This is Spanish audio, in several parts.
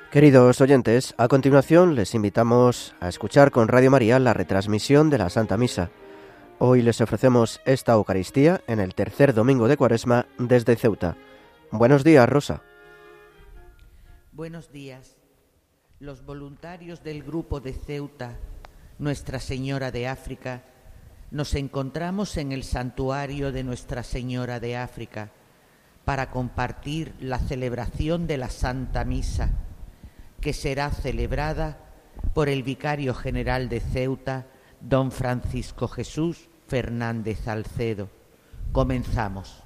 Queridos oyentes, a continuación les invitamos a escuchar con Radio María la retransmisión de la Santa Misa. Hoy les ofrecemos esta Eucaristía en el tercer domingo de Cuaresma desde Ceuta. Buenos días, Rosa. Buenos días. Los voluntarios del grupo de Ceuta, Nuestra Señora de África, nos encontramos en el santuario de Nuestra Señora de África para compartir la celebración de la Santa Misa, que será celebrada por el vicario general de Ceuta, don Francisco Jesús Fernández Salcedo. Comenzamos.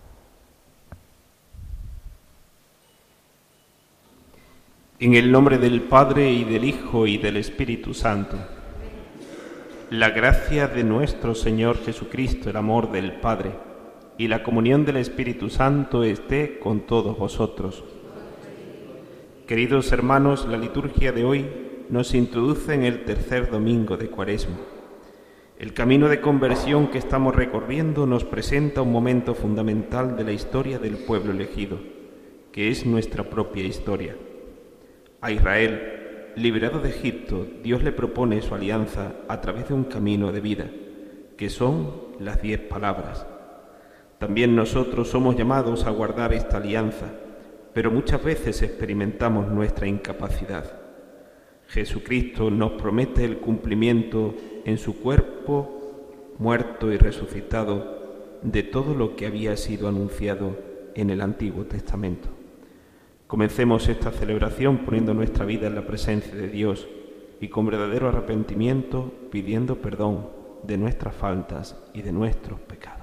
En el nombre del Padre, y del Hijo, y del Espíritu Santo. La gracia de nuestro Señor Jesucristo, el amor del Padre, y la comunión del Espíritu Santo esté con todos vosotros. Queridos hermanos, la liturgia de hoy nos introduce en el tercer domingo de Cuaresma. El camino de conversión que estamos recorriendo nos presenta un momento fundamental de la historia del pueblo elegido, que es nuestra propia historia. A Israel, liberado de Egipto, Dios le propone su alianza a través de un camino de vida, que son las 10 palabras. También nosotros somos llamados a guardar esta alianza, pero muchas veces experimentamos nuestra incapacidad. Jesucristo nos promete el cumplimiento en su cuerpo, muerto y resucitado, de todo lo que había sido anunciado en el Antiguo Testamento. Comencemos esta celebración poniendo nuestra vida en la presencia de Dios y con verdadero arrepentimiento pidiendo perdón de nuestras faltas y de nuestros pecados.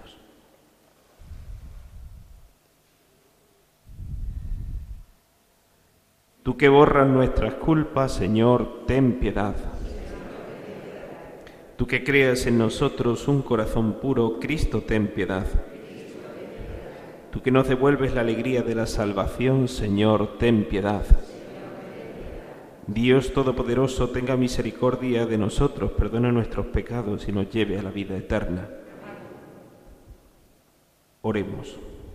Tú que borras nuestras culpas, Señor, ten piedad. Tú que creas en nosotros un corazón puro, Cristo, ten piedad. Tú que nos devuelves la alegría de la salvación, Señor, ten piedad. Dios Todopoderoso, tenga misericordia de nosotros, perdone nuestros pecados y nos lleve a la vida eterna. Oremos.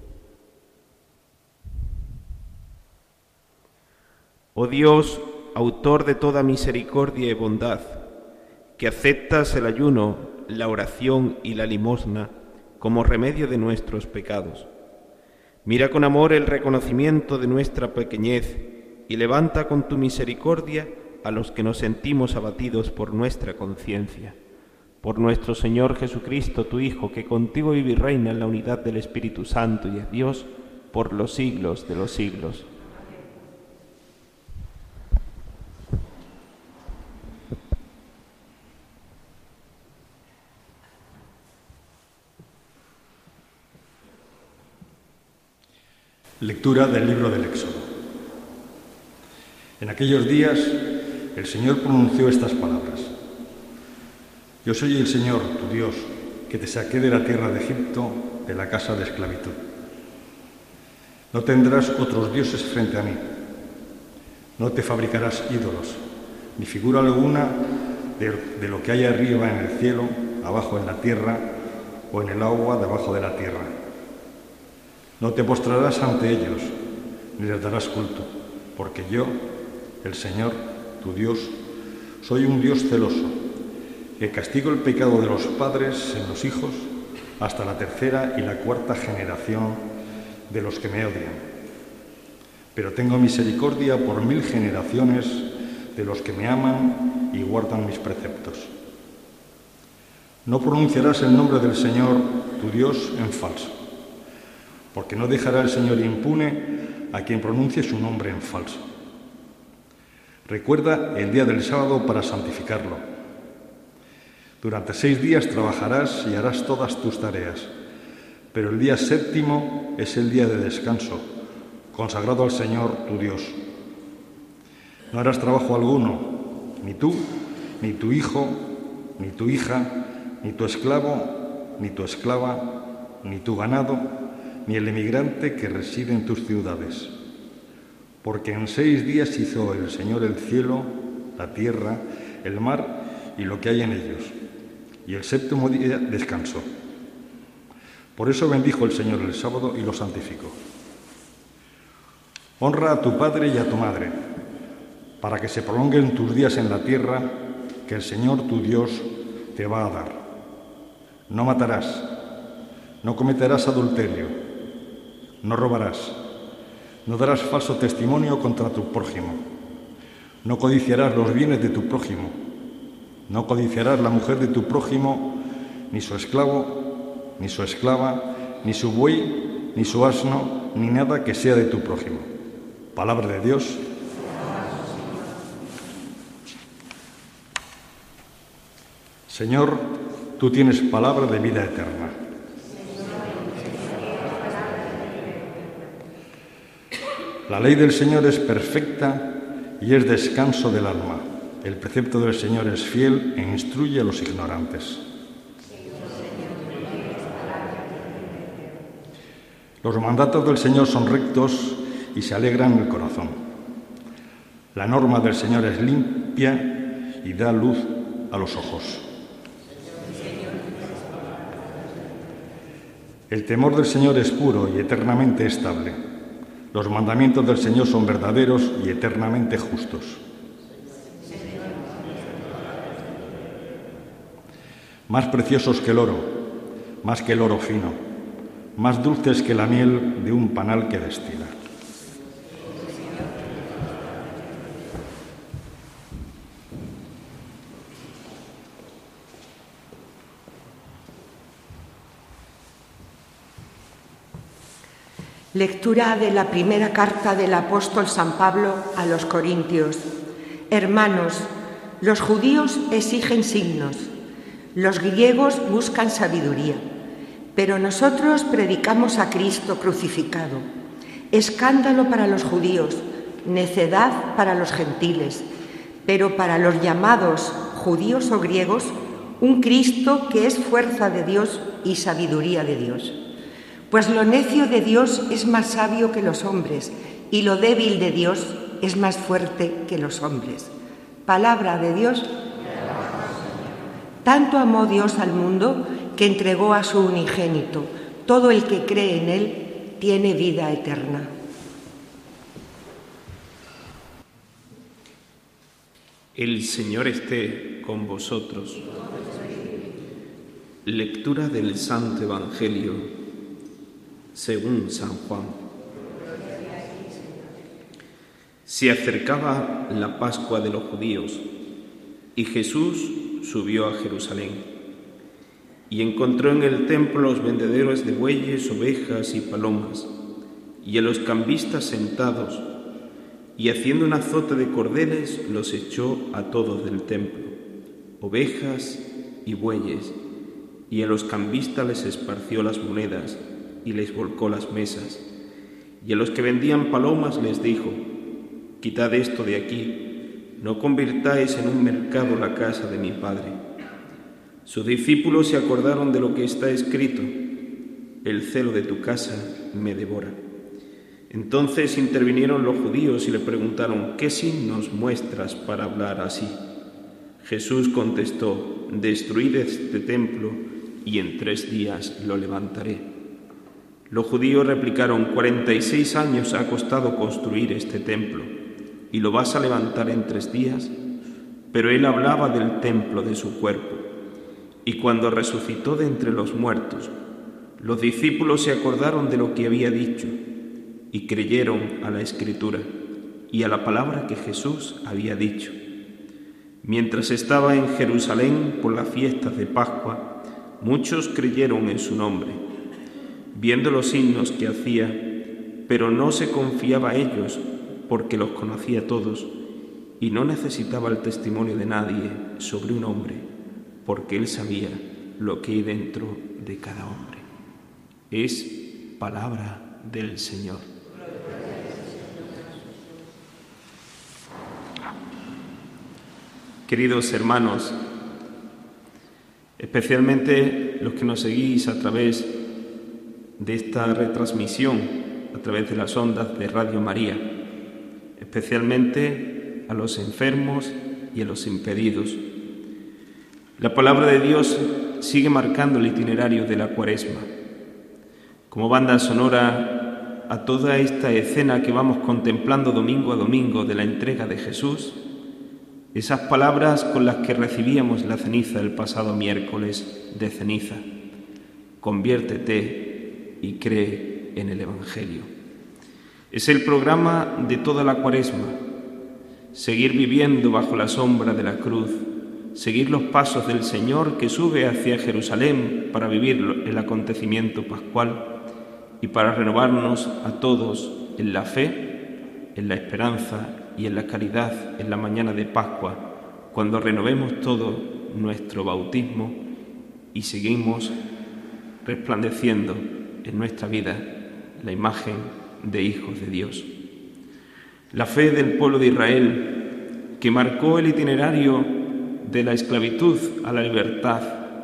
Oh Dios, autor de toda misericordia y bondad, que aceptas el ayuno, la oración y la limosna como remedio de nuestros pecados. Mira con amor el reconocimiento de nuestra pequeñez y levanta con tu misericordia a los que nos sentimos abatidos por nuestra conciencia. Por nuestro Señor Jesucristo, tu Hijo, que contigo vive y reina en la unidad del Espíritu Santo y es Dios por los siglos de los siglos. Lectura del libro del Éxodo. En aquellos días el Señor pronunció estas palabras: Yo soy el Señor, tu Dios, que te saqué de la tierra de Egipto, de la casa de esclavitud. No tendrás otros dioses frente a mí. No te fabricarás ídolos, ni figura alguna de lo que hay arriba en el cielo, abajo en la tierra o en el agua debajo de la tierra. No te postrarás ante ellos, ni les darás culto, porque yo, el Señor, tu Dios, soy un Dios celoso, que castigo el pecado de los padres en los hijos hasta la tercera y la cuarta generación de los que me odian. Pero tengo misericordia por 1000 generaciones de los que me aman y guardan mis preceptos. No pronunciarás el nombre del Señor, tu Dios, en falso, porque no dejará el Señor impune a quien pronuncie su nombre en falso. Recuerda el día del sábado para santificarlo. Durante 6 días trabajarás y harás todas tus tareas, pero el día séptimo es el día de descanso, consagrado al Señor tu Dios. No harás trabajo alguno, ni tú, ni tu hijo, ni tu hija, ni tu esclavo, ni tu esclava, ni tu ganado, ni el emigrante que reside en tus ciudades. Porque en 6 días hizo el Señor el cielo, la tierra, el mar y lo que hay en ellos, y el séptimo día descansó. Por eso bendijo el Señor el sábado y lo santificó. Honra a tu padre y a tu madre, para que se prolonguen tus días en la tierra que el Señor tu Dios te va a dar. No matarás, no cometerás adulterio, no robarás, no darás falso testimonio contra tu prójimo, no codiciarás los bienes de tu prójimo, no codiciarás la mujer de tu prójimo, ni su esclavo, ni su esclava, ni su buey, ni su asno, ni nada que sea de tu prójimo. Palabra de Dios. Señor, tú tienes palabra de vida eterna. La ley del Señor es perfecta y es descanso del alma. El precepto del Señor es fiel e instruye a los ignorantes. Los mandatos del Señor son rectos y se alegran el corazón. La norma del Señor es limpia y da luz a los ojos. El temor del Señor es puro y eternamente estable. Los mandamientos del Señor son verdaderos y eternamente justos. Más preciosos que el oro, más que el oro fino, más dulces que la miel de un panal que destila. Lectura de la primera carta del apóstol San Pablo a los Corintios. Hermanos, los judíos exigen signos, los griegos buscan sabiduría, pero nosotros predicamos a Cristo crucificado, escándalo para los judíos, necedad para los gentiles, pero para los llamados judíos o griegos, un Cristo que es fuerza de Dios y sabiduría de Dios. Pues lo necio de Dios es más sabio que los hombres, y lo débil de Dios es más fuerte que los hombres. Palabra de Dios. Tanto amó Dios al mundo que entregó a su unigénito. Todo el que cree en Él tiene vida eterna. El Señor esté con vosotros. Lectura del Santo Evangelio según San Juan. Se acercaba la Pascua de los judíos y Jesús subió a Jerusalén y encontró en el templo los vendedores de bueyes, ovejas y palomas y a los cambistas sentados, y haciendo un azote de cordeles los echó a todos del templo, ovejas y bueyes, y a los cambistas les esparció las monedas y les volcó las mesas, y a los que vendían palomas les dijo: quitad esto de aquí, no convirtáis en un mercado la casa de mi Padre. Sus discípulos se acordaron de lo que está escrito: el celo de tu casa me devora. Entonces intervinieron los judíos y le preguntaron: ¿qué signos muestras para hablar así? Jesús contestó: destruid este templo y en 3 días lo levantaré. Los judíos replicaron: 46 años ha costado construir este templo, ¿y lo vas a levantar en 3 días? Pero él hablaba del templo de su cuerpo. Y cuando resucitó de entre los muertos, los discípulos se acordaron de lo que había dicho y creyeron a la Escritura y a la palabra que Jesús había dicho. Mientras estaba en Jerusalén por las fiestas de Pascua, muchos creyeron en su nombre, viendo los signos que hacía, pero no se confiaba a ellos porque los conocía todos y no necesitaba el testimonio de nadie sobre un hombre, porque él sabía lo que hay dentro de cada hombre. Es palabra del Señor. Queridos hermanos, especialmente los que nos seguís a través de esta retransmisión, a través de las ondas de Radio María, especialmente a los enfermos y a los impedidos. La palabra de Dios sigue marcando el itinerario de la Cuaresma. Como banda sonora a toda esta escena que vamos contemplando domingo a domingo de la entrega de Jesús, esas palabras con las que recibíamos la ceniza el pasado miércoles de ceniza: conviértete y cree en el Evangelio. Es el programa de toda la Cuaresma: seguir viviendo bajo la sombra de la cruz, seguir los pasos del Señor que sube hacia Jerusalén para vivir el acontecimiento pascual y para renovarnos a todos en la fe, en la esperanza y en la caridad en la mañana de Pascua, cuando renovemos todo nuestro bautismo y seguimos resplandeciendo en nuestra vida la imagen de hijos de Dios. La fe del pueblo de Israel, que marcó el itinerario de la esclavitud a la libertad,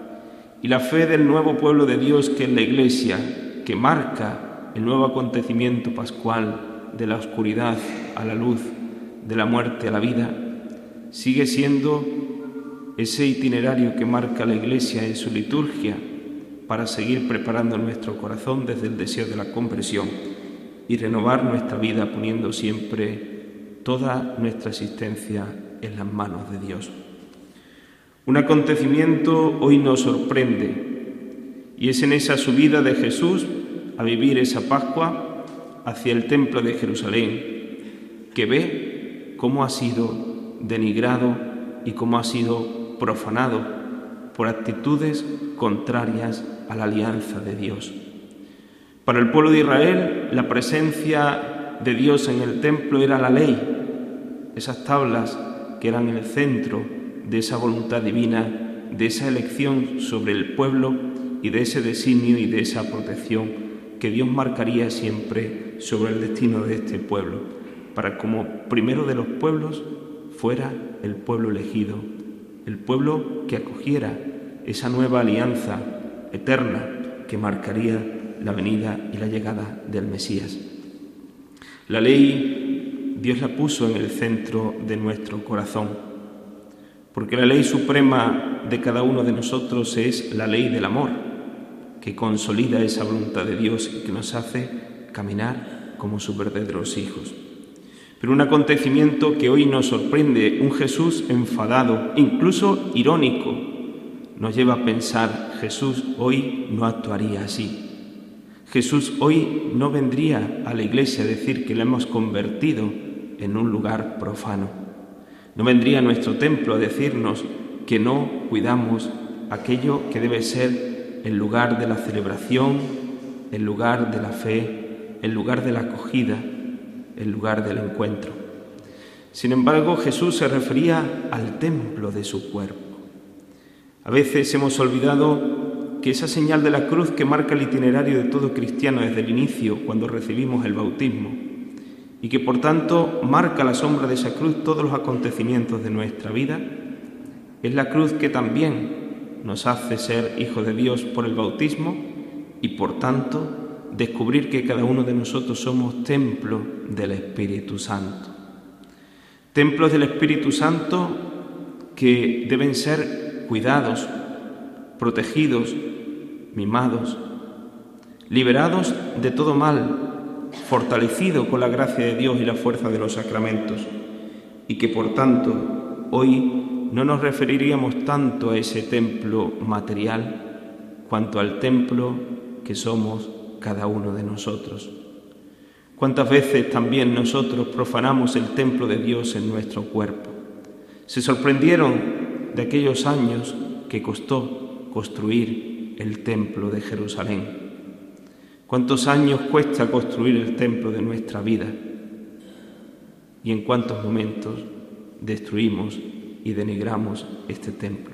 y la fe del nuevo pueblo de Dios, que es la Iglesia, que marca el nuevo acontecimiento pascual de la oscuridad a la luz, de la muerte a la vida, sigue siendo ese itinerario que marca la Iglesia en su liturgia para seguir preparando nuestro corazón desde el deseo de la conversión y renovar nuestra vida poniendo siempre toda nuestra existencia en las manos de Dios. Un acontecimiento hoy nos sorprende, y es en esa subida de Jesús a vivir esa Pascua hacia el templo de Jerusalén, que ve cómo ha sido denigrado y cómo ha sido profanado por actitudes contrarias a la alianza de Dios. Para el pueblo de Israel, la presencia de Dios en el templo era la ley, esas tablas que eran el centro de esa voluntad divina, de esa elección sobre el pueblo y de ese designio y de esa protección que Dios marcaría siempre sobre el destino de este pueblo, para como primero de los pueblos fuera el pueblo elegido, el pueblo que acogiera esa nueva alianza eterna que marcaría la venida y la llegada del Mesías. La ley Dios la puso en el centro de nuestro corazón, porque la ley suprema de cada uno de nosotros es la ley del amor, que consolida esa voluntad de Dios y que nos hace caminar como sus verdaderos hijos. Pero un acontecimiento que hoy nos sorprende, un Jesús enfadado, incluso irónico, nos lleva a pensar: Jesús hoy no actuaría así. Jesús hoy no vendría a la iglesia a decir que la hemos convertido en un lugar profano. No vendría a nuestro templo a decirnos que no cuidamos aquello que debe ser el lugar de la celebración, el lugar de la fe, el lugar de la acogida, el lugar del encuentro. Sin embargo, Jesús se refería al templo de su cuerpo. A veces hemos olvidado que esa señal de la cruz que marca el itinerario de todo cristiano desde el inicio, cuando recibimos el bautismo, y que por tanto marca la sombra de esa cruz todos los acontecimientos de nuestra vida, es la cruz que también nos hace ser hijos de Dios por el bautismo y por tanto descubrir que cada uno de nosotros somos templo del Espíritu Santo. Templos del Espíritu Santo que deben ser cuidados, protegidos, mimados, liberados de todo mal, fortalecido con la gracia de Dios y la fuerza de los sacramentos, y que por tanto hoy no nos referiríamos tanto a ese templo material cuanto al templo que somos cada uno de nosotros. ¿Cuántas veces también nosotros profanamos el templo de Dios en nuestro cuerpo? Se sorprendieron de aquellos años que costó construir el templo de Jerusalén. ¿Cuántos años cuesta construir el templo de nuestra vida? ¿Y en cuántos momentos destruimos y denigramos este templo?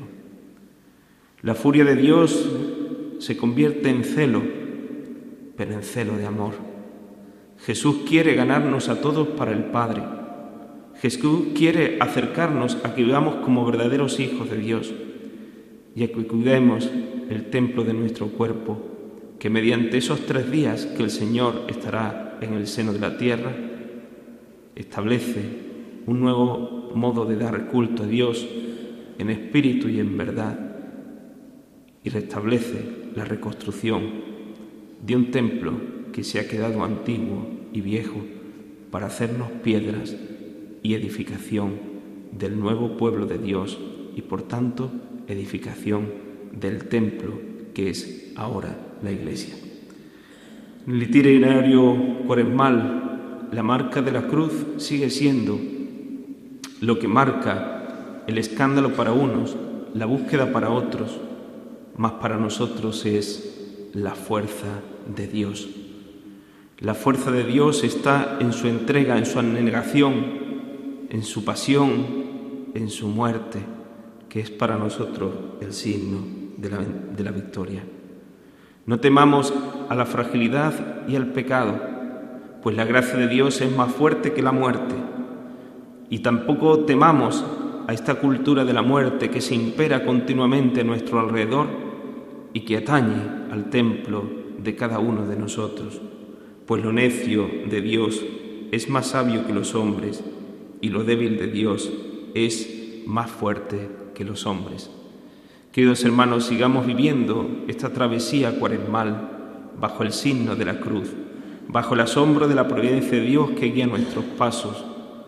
La furia de Dios se convierte en celo, pero en celo de amor. Jesús quiere ganarnos a todos para el Padre. Jesús quiere acercarnos a que vivamos como verdaderos hijos de Dios y a que cuidemos el templo de nuestro cuerpo, que mediante esos 3 días que el Señor estará en el seno de la tierra, establece un nuevo modo de dar culto a Dios en espíritu y en verdad, y restablece la reconstrucción de un templo que se ha quedado antiguo y viejo para hacernos piedras y edificación del nuevo pueblo de Dios y por tanto edificación del templo que es ahora la Iglesia. En el itinerario cuaresmal, la marca de la cruz sigue siendo lo que marca el escándalo para unos, la búsqueda para otros, mas para nosotros es la fuerza de Dios. La fuerza de Dios está en su entrega, en su abnegación, en su pasión, en su muerte, que es para nosotros el signo de la victoria. No temamos a la fragilidad y al pecado, pues la gracia de Dios es más fuerte que la muerte. Y tampoco temamos a esta cultura de la muerte que se impera continuamente a nuestro alrededor y que atañe al templo de cada uno de nosotros, pues lo necio de Dios es más sabio que los hombres y lo débil de Dios es más fuerte que los hombres. Queridos hermanos, sigamos viviendo esta travesía cuaresmal bajo el signo de la cruz, bajo el asombro de la providencia de Dios que guía nuestros pasos,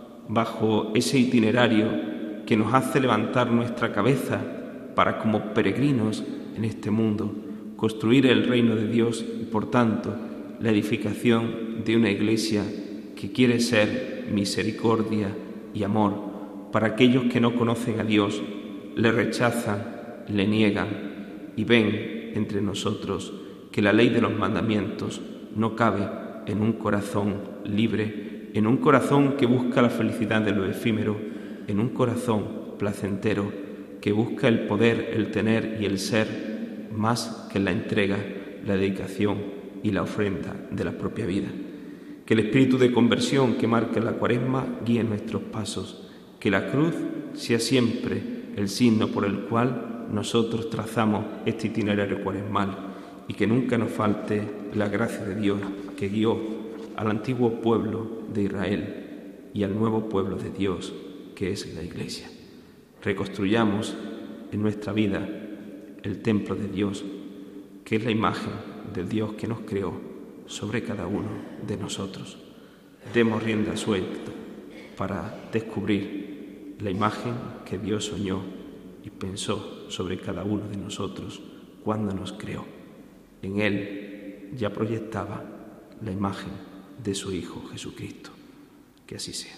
bajo ese itinerario que nos hace levantar nuestra cabeza para, como peregrinos en este mundo, construir el reino de Dios y, por tanto, la edificación de una Iglesia que quiere ser misericordia y amor para aquellos que no conocen a Dios, le rechazan, le niegan y ven entre nosotros que la ley de los mandamientos no cabe en un corazón libre, en un corazón que busca la felicidad de lo efímero, en un corazón placentero que busca el poder, el tener y el ser más que la entrega, la dedicación y la ofrenda de la propia vida. Que el espíritu de conversión que marca la Cuaresma guíe nuestros pasos, que la cruz sea siempre el signo por el cual nosotros trazamos este itinerario cuaresmal y que nunca nos falte la gracia de Dios que guió al antiguo pueblo de Israel y al nuevo pueblo de Dios que es la Iglesia. Reconstruyamos en nuestra vida el templo de Dios, que es la imagen del Dios que nos creó sobre cada uno de nosotros. Demos rienda suelta para descubrir la imagen que Dios soñó y pensó sobre cada uno de nosotros cuando nos creó. En Él ya proyectaba la imagen de su Hijo Jesucristo. Que así sea.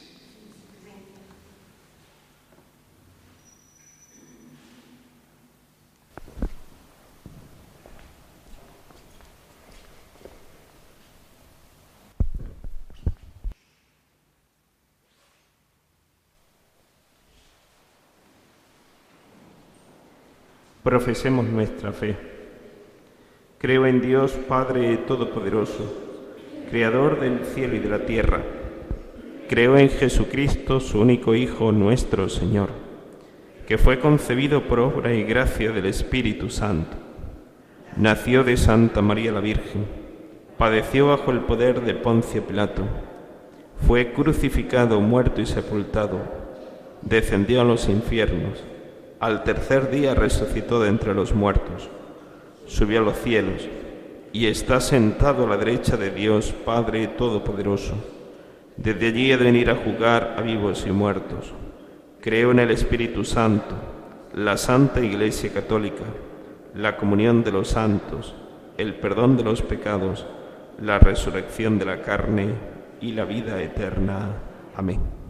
Profesemos nuestra fe. Creo en Dios Padre Todopoderoso, Creador del cielo y de la tierra. Creo en Jesucristo, su único Hijo, nuestro Señor, que fue concebido por obra y gracia del Espíritu Santo. Nació de Santa María la Virgen, padeció bajo el poder de Poncio Pilato, fue crucificado, muerto y sepultado, descendió a los infiernos. Al tercer día resucitó de entre los muertos, subió a los cielos y está sentado a la derecha de Dios Padre Todopoderoso. Desde allí ha de venir a juzgar a vivos y muertos. Creo en el Espíritu Santo, la Santa Iglesia Católica, la comunión de los santos, el perdón de los pecados, la resurrección de la carne y la vida eterna. Amén.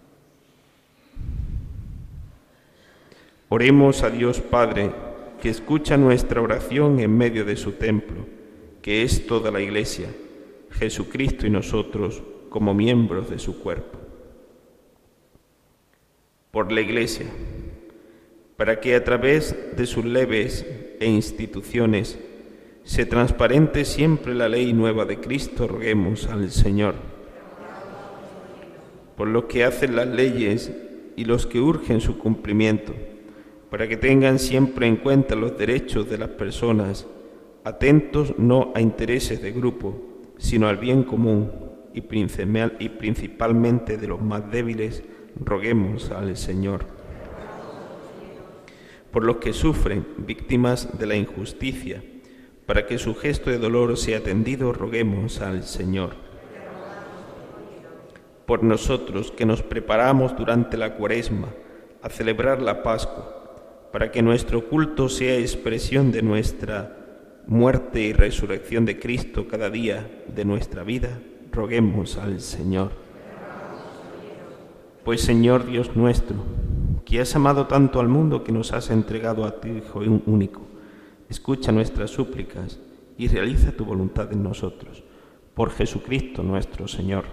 Oremos a Dios Padre, que escucha nuestra oración en medio de su templo, que es toda la Iglesia, Jesucristo y nosotros como miembros de su cuerpo. Por la Iglesia, para que a través de sus leyes e instituciones se transparente siempre la ley nueva de Cristo, roguemos al Señor. Por los que hacen las leyes y los que urgen su cumplimiento, para que tengan siempre en cuenta los derechos de las personas, atentos no a intereses de grupo, sino al bien común y principalmente de los más débiles, roguemos al Señor. Por los que sufren, víctimas de la injusticia, Para que su gesto de dolor sea atendido, roguemos al Señor. Por nosotros que nos preparamos durante la Cuaresma a celebrar la Pascua, para que nuestro culto sea expresión de nuestra muerte y resurrección de Cristo cada día de nuestra vida, roguemos al Señor. Pues Señor Dios nuestro, que has amado tanto al mundo que nos has entregado a tu Hijo único, escucha nuestras súplicas y realiza tu voluntad en nosotros. Por Jesucristo nuestro Señor.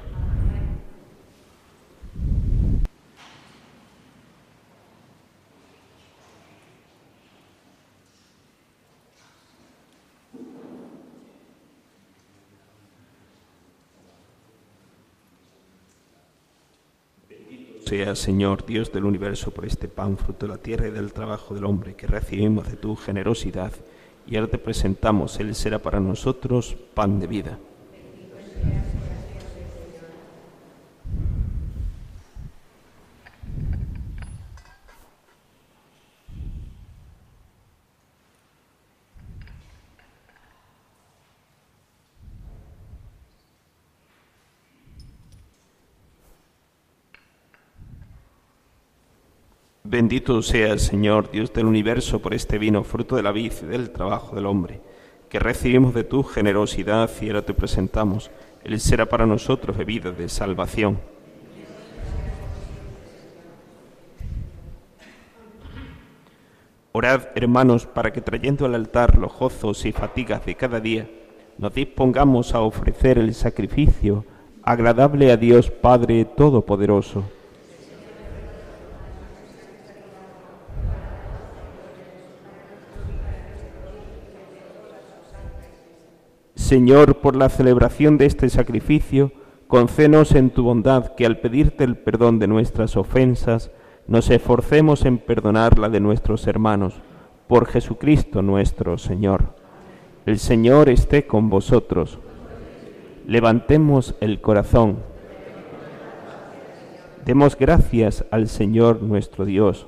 Sea, Señor, Dios del universo, por este pan, fruto de la tierra y del trabajo del hombre, que recibimos de tu generosidad, y ahora te presentamos, Él será para nosotros pan de vida. Bendito sea el Señor, Dios del universo, por este vino, fruto de la vid y del trabajo del hombre, que recibimos de tu generosidad y ahora te presentamos. Él será para nosotros bebida de salvación. Orad, hermanos, para que trayendo al altar los gozos y fatigas de cada día, nos dispongamos a ofrecer el sacrificio agradable a Dios Padre Todopoderoso. Señor, por la celebración de este sacrificio, concédenos en tu bondad que al pedirte el perdón de nuestras ofensas, nos esforcemos en perdonar la de nuestros hermanos, por Jesucristo nuestro Señor. El Señor esté con vosotros. Levantemos el corazón. Demos gracias al Señor nuestro Dios.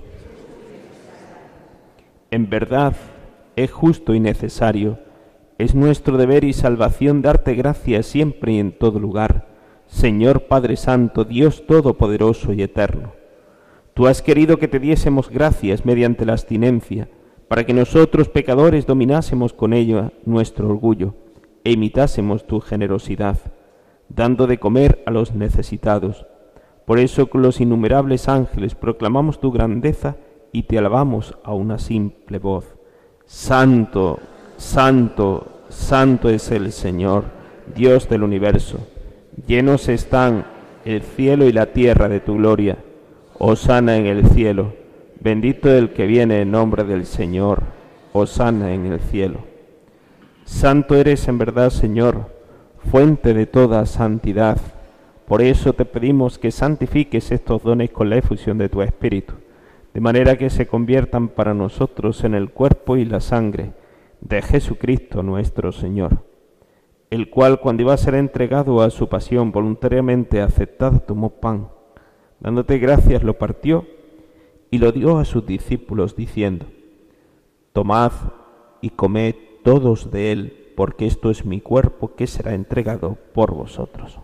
En verdad, es justo y necesario. Es nuestro deber y salvación darte gracias siempre y en todo lugar, Señor Padre Santo, Dios Todopoderoso y Eterno. Tú has querido que te diésemos gracias mediante la abstinencia, para que nosotros pecadores dominásemos con ello nuestro orgullo e imitásemos tu generosidad, dando de comer a los necesitados. Por eso con los innumerables ángeles proclamamos tu grandeza y te alabamos a una simple voz. Santo, Santo, Santo es el Señor, Dios del universo. Llenos están el cielo y la tierra de tu gloria. Hosana en el cielo. Bendito el que viene en nombre del Señor. Hosana en el cielo. Santo eres en verdad, Señor, fuente de toda santidad. Por eso te pedimos que santifiques estos dones con la efusión de tu Espíritu, de manera que se conviertan para nosotros en el cuerpo y la sangre de Jesucristo nuestro Señor, el cual cuando iba a ser entregado a su pasión voluntariamente aceptada tomó pan, dándote gracias lo partió y lo dio a sus discípulos diciendo: Tomad y comed todos de él, porque esto es mi cuerpo que será entregado por vosotros.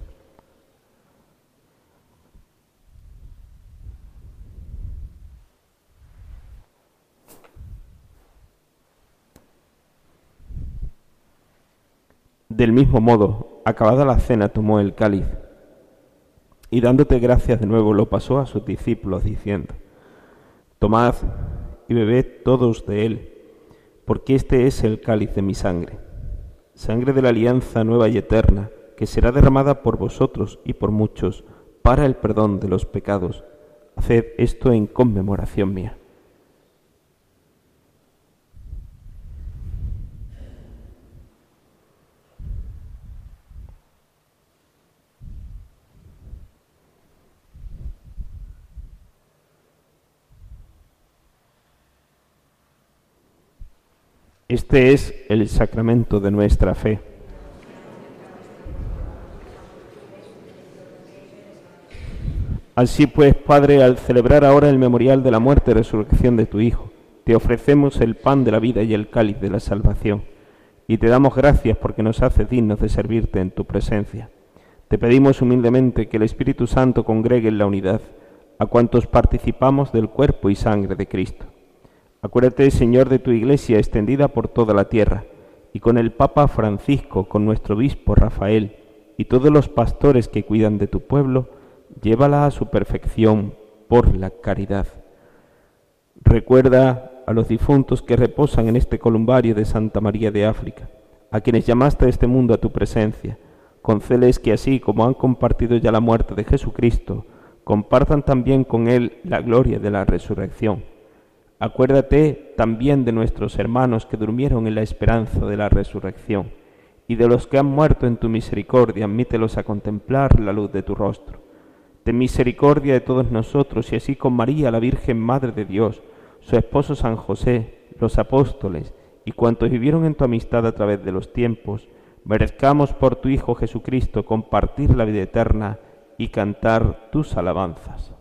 Del mismo modo, acabada la cena, tomó el cáliz y dándote gracias de nuevo lo pasó a sus discípulos diciendo: Tomad y bebed todos de él, porque este es el cáliz de mi sangre, sangre de la alianza nueva y eterna, que será derramada por vosotros y por muchos para el perdón de los pecados. Haced esto en conmemoración mía. Este es el sacramento de nuestra fe. Así pues, Padre, al celebrar ahora el memorial de la muerte y resurrección de tu Hijo, te ofrecemos el pan de la vida y el cáliz de la salvación. y te damos gracias porque nos haces dignos de servirte en tu presencia. Te pedimos humildemente que el Espíritu Santo congregue en la unidad a cuantos participamos del cuerpo y sangre de Cristo. Acuérdate, Señor, de tu Iglesia extendida por toda la tierra, y con el Papa Francisco, con nuestro obispo Rafael, y todos los pastores que cuidan de tu pueblo, llévala a su perfección por la caridad. Recuerda a los difuntos que reposan en este columbario de Santa María de África, a quienes llamaste a este mundo a tu presencia. Concédeles que así como han compartido ya la muerte de Jesucristo, compartan también con Él la gloria de la resurrección. Acuérdate también de nuestros hermanos que durmieron en la esperanza de la resurrección, y de los que han muerto en tu misericordia, admítelos a contemplar la luz de tu rostro. Ten misericordia de todos nosotros, y así con María, la Virgen Madre de Dios, su esposo San José, los apóstoles, y cuantos vivieron en tu amistad a través de los tiempos, merezcamos por tu Hijo Jesucristo compartir la vida eterna y cantar tus alabanzas.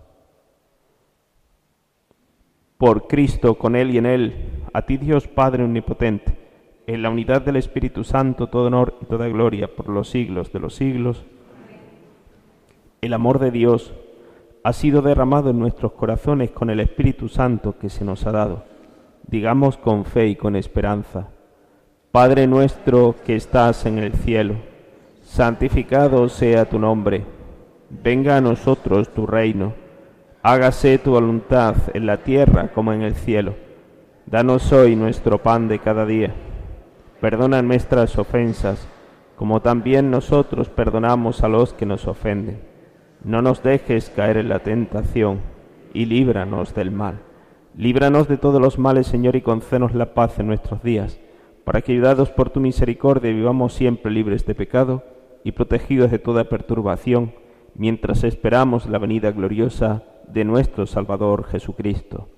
Por Cristo, con Él y en Él, a ti Dios Padre Omnipotente, en la unidad del Espíritu Santo, todo honor y toda gloria por los siglos de los siglos. El amor de Dios ha sido derramado en nuestros corazones con el Espíritu Santo que se nos ha dado. Digamos con fe y con esperanza: Padre nuestro que estás en el cielo, santificado sea tu nombre. Venga a nosotros tu reino. Hágase tu voluntad en la tierra como en el cielo. Danos hoy nuestro pan de cada día. Perdona nuestras ofensas, como también nosotros perdonamos a los que nos ofenden. No nos dejes caer en la tentación, y líbranos del mal. Líbranos de todos los males, Señor, y concédenos la paz en nuestros días, para que, ayudados por tu misericordia, vivamos siempre libres de pecado y protegidos de toda perturbación, mientras esperamos la venida gloriosa de nuestro Salvador Jesucristo.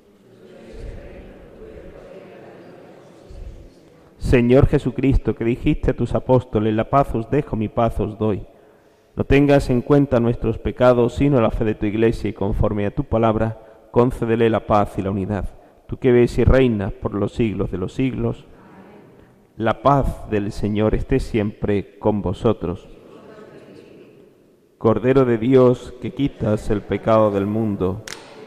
Señor Jesucristo, que dijiste a tus apóstoles: la paz os dejo, mi paz os doy. No tengas en cuenta nuestros pecados, sino la fe de tu Iglesia, y conforme a tu palabra, concédele la paz y la unidad. Tú que ves y reinas por los siglos de los siglos, la paz del Señor esté siempre con vosotros. Cordero de Dios, que quitas el pecado del mundo,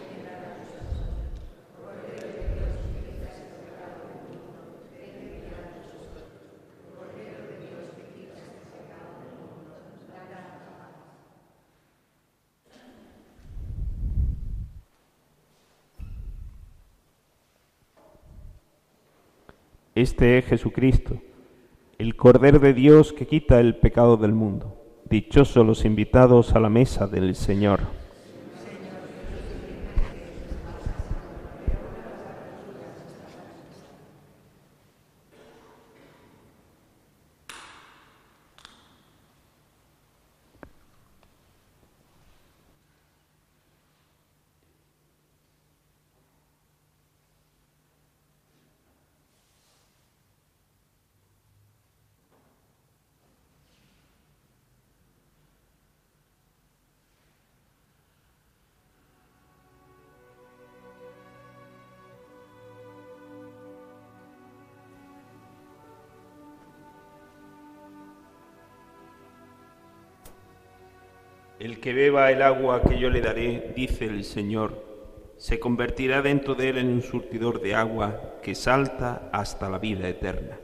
este es Jesucristo, el Cordero de Dios que quita el pecado del mundo. Dichosos los invitados a la mesa del Señor. El que beba el agua que yo le daré, dice el Señor, se convertirá dentro de él en un surtidor de agua que salta hasta la vida eterna.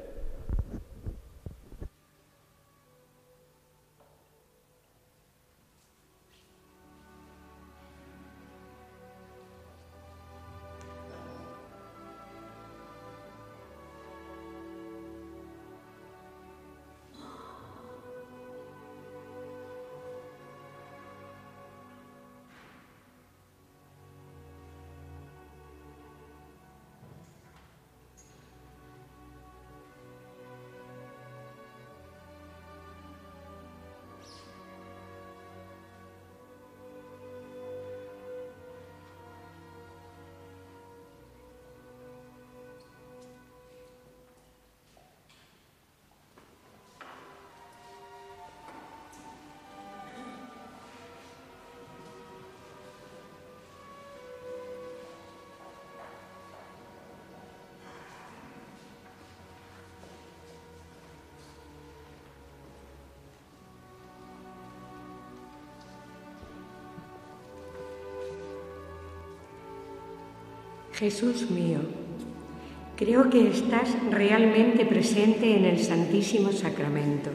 Jesús mío, creo que estás realmente presente en el Santísimo Sacramento.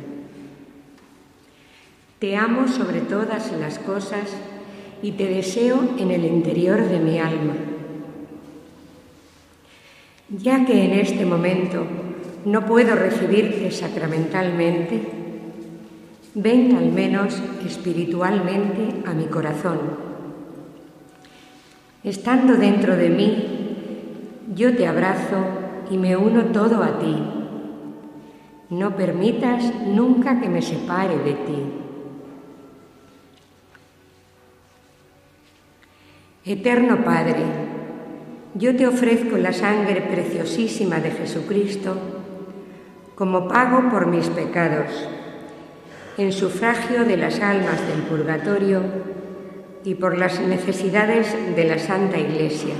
Te amo sobre todas las cosas y te deseo en el interior de mi alma. Ya que en este momento no puedo recibirte sacramentalmente, ven al menos espiritualmente a mi corazón. Estando dentro de mí, yo te abrazo y me uno todo a ti. No permitas nunca que me separe de ti. Eterno Padre, yo te ofrezco la sangre preciosísima de Jesucristo como pago por mis pecados, en sufragio de las almas del purgatorio y por las necesidades de la Santa Iglesia.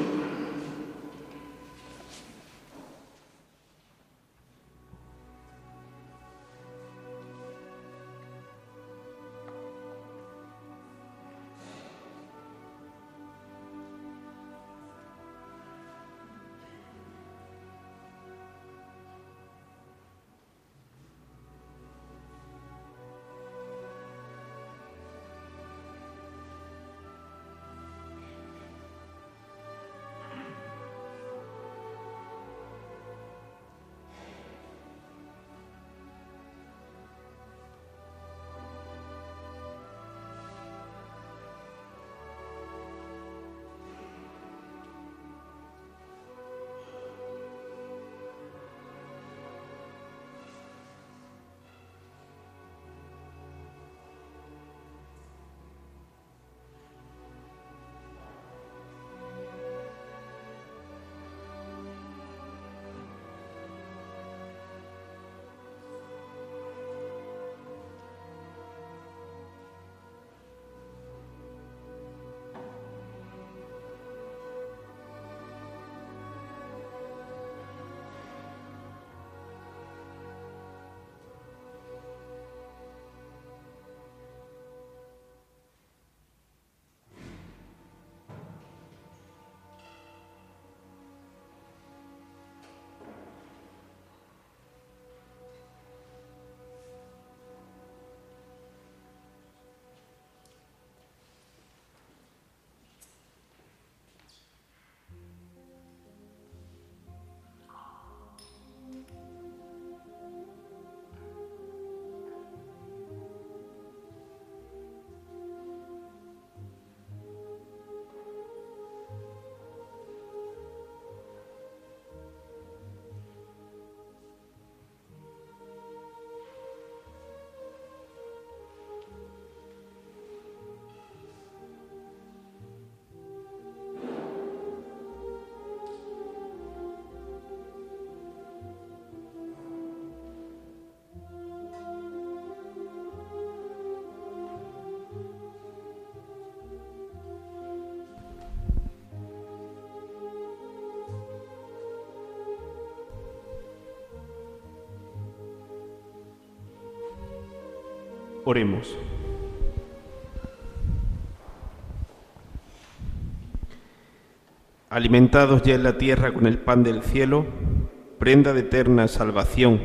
Oremos. Alimentados ya en la tierra con el pan del cielo, prenda de eterna salvación,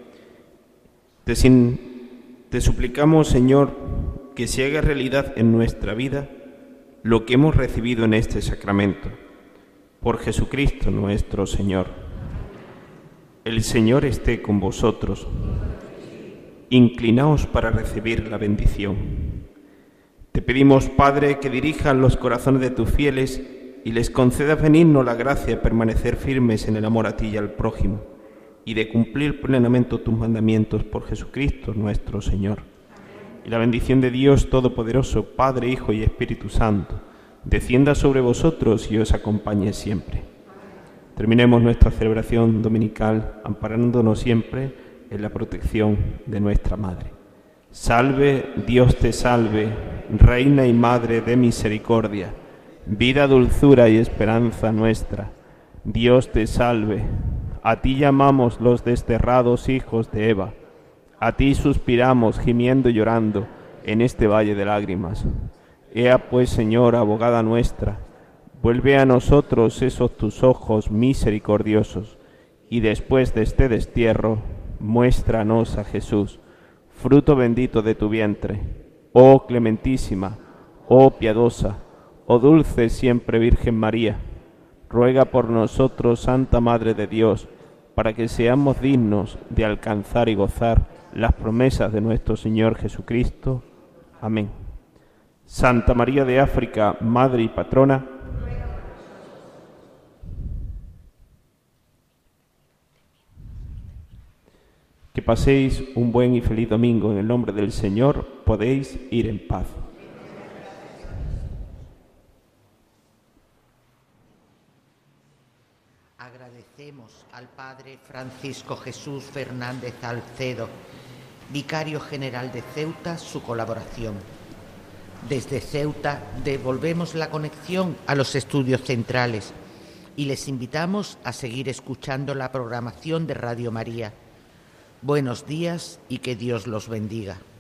te suplicamos, Señor, que se haga realidad en nuestra vida lo que hemos recibido en este sacramento. Por Jesucristo nuestro Señor. El Señor esté con vosotros. Inclinaos para recibir la bendición. Te pedimos, Padre, que dirijas los corazones de tus fieles y les concedas benigno la gracia de permanecer firmes en el amor a ti y al prójimo, y de cumplir plenamente tus mandamientos por Jesucristo nuestro Señor. Y la bendición de Dios Todopoderoso, Padre, Hijo y Espíritu Santo, descienda sobre vosotros y os acompañe siempre. Terminemos nuestra celebración dominical amparándonos siempre en la protección de nuestra Madre. Salve, Dios te salve, Reina y Madre de misericordia, vida, dulzura y esperanza nuestra. Dios te salve, a ti llamamos los desterrados hijos de Eva, a ti suspiramos gimiendo y llorando en este valle de lágrimas. Ea pues, Señora, abogada nuestra, Vuelve a nosotros esos tus ojos misericordiosos, y después de este destierro, muéstranos a Jesús, fruto bendito de tu vientre. Oh clementísima, oh piadosa, oh dulce siempre Virgen María, ruega por nosotros, Santa Madre de Dios, para que seamos dignos de alcanzar y gozar las promesas de nuestro Señor Jesucristo. Amén. Santa María de África, Madre y Patrona, que paséis un buen y feliz domingo. En el nombre del Señor podéis ir en paz. Agradecemos al Padre Francisco Jesús Fernández Alcedo, Vicario General de Ceuta, su colaboración. Desde Ceuta devolvemos la conexión a los estudios centrales y les invitamos a seguir escuchando la programación de Radio María. Buenos días y que Dios los bendiga.